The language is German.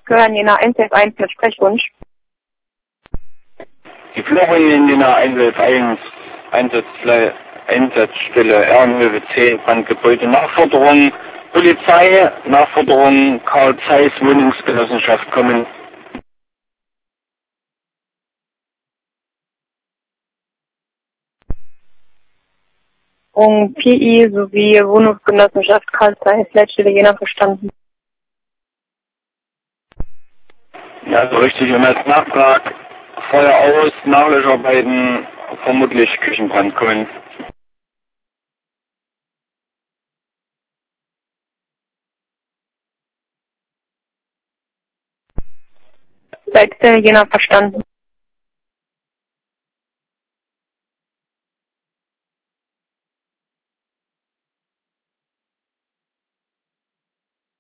gehören Jena 111 mit Sprechwunsch. Die Flooring in Jena 111 Einsatzstelle Ehrenhöfe 10, Brandgebäude, Nachforderung Polizei, Nachforderung Karl Zeiss Wohnungsgenossenschaft kommen. PI sowie Wohnungsgenossenschaft Karl Zeiss, Leitstelle Jena verstanden. Ja, so richtig. Und als Nachtrag Feuer aus, Nachlöscharbeiten, vermutlich Küchenbrand kommen. Leitstelle Jena verstanden.